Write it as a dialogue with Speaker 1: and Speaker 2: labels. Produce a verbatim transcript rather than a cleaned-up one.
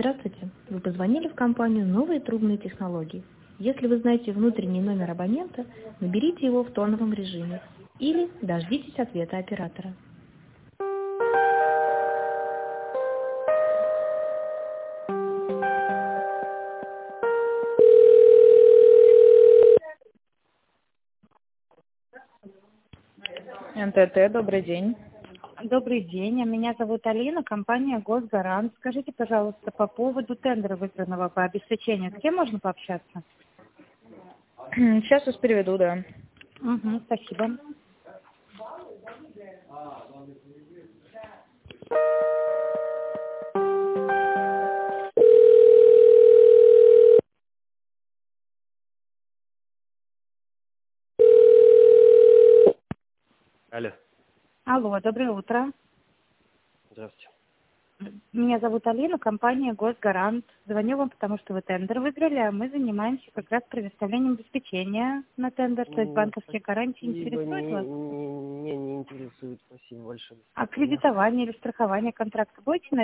Speaker 1: Здравствуйте. Вы позвонили в компанию «Новые трубные технологии». Если вы знаете внутренний номер абонента, наберите его в тоновом режиме или дождитесь ответа оператора.
Speaker 2: эн тэ тэ, добрый день.
Speaker 3: Добрый день, меня зовут Алина, компания «Госгарант». Скажите, пожалуйста, по поводу тендера, выигранного по обеспечению, с кем можно пообщаться?
Speaker 2: Сейчас вас переведу, да.
Speaker 3: Угу, спасибо.
Speaker 4: Алло,
Speaker 3: Алло, доброе утро.
Speaker 4: здравствуйте.
Speaker 3: Меня зовут Алина, компания «Госгарант». Звоню вам, потому что вы тендер выиграли, а мы занимаемся как раз предоставлением обеспечения на тендер, то есть банковские гарантии.
Speaker 4: Спасибо,
Speaker 3: Интересует
Speaker 4: не,
Speaker 3: вас?
Speaker 4: не, не, не интересует. Спасибо большое.
Speaker 3: А кредитование или страхование контракта будете